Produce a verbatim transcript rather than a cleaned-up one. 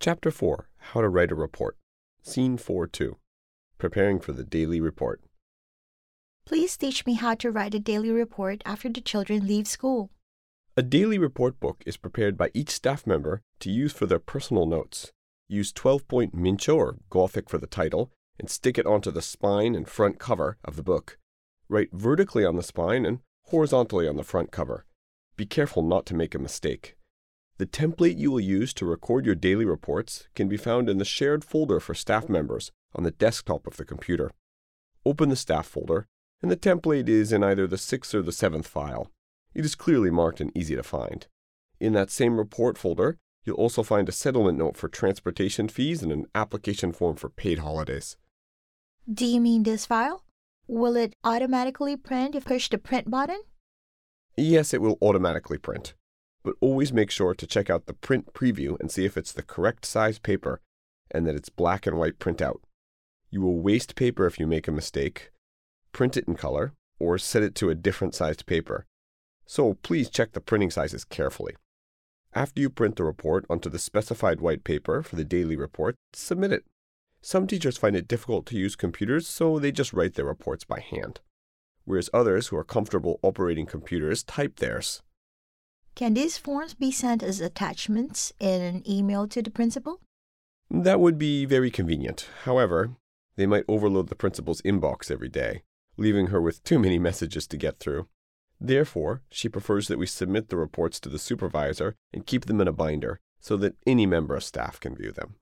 Chapter four. How to Write a Report. Scene four two. Preparing for the daily report. Please teach me how to write a daily report after the children leave school. A daily report book is prepared by each staff member to use for their personal notes. Use twelve-point Mincho or Gothic for the title and stick it onto the spine and front cover of the book. Write vertically on the spine and horizontally on the front cover. Be careful not to make a mistake. The template you will use to record your daily reports can be found in the shared folder for staff members on the desktop of the computer. Open the staff folder, and the template is in either the sixth or the seventh file. It is clearly marked and easy to find. In that same report folder, you'll also find a settlement note for transportation fees and an application form for paid holidays. Do you mean this file? Will it automatically print if you push the print button? Yes, it will automatically print. But always make sure to check out the print preview and see if it's the correct size paper and that it's black and white printout. You will waste paper if you make a mistake, print it in color, or set it to a different sized paper. So please check the printing sizes carefully. After you print the report onto the specified white paper for the daily report, submit it. Some teachers find it difficult to use computers, so they just write their reports by hand, whereas others who are comfortable operating computers type theirs. Can these forms be sent as attachments in an email to the principal? That would be very convenient. However, they might overload the principal's inbox every day, leaving her with too many messages to get through. Therefore, she prefers that we submit the reports to the supervisor and keep them in a binder so that any member of staff can view them.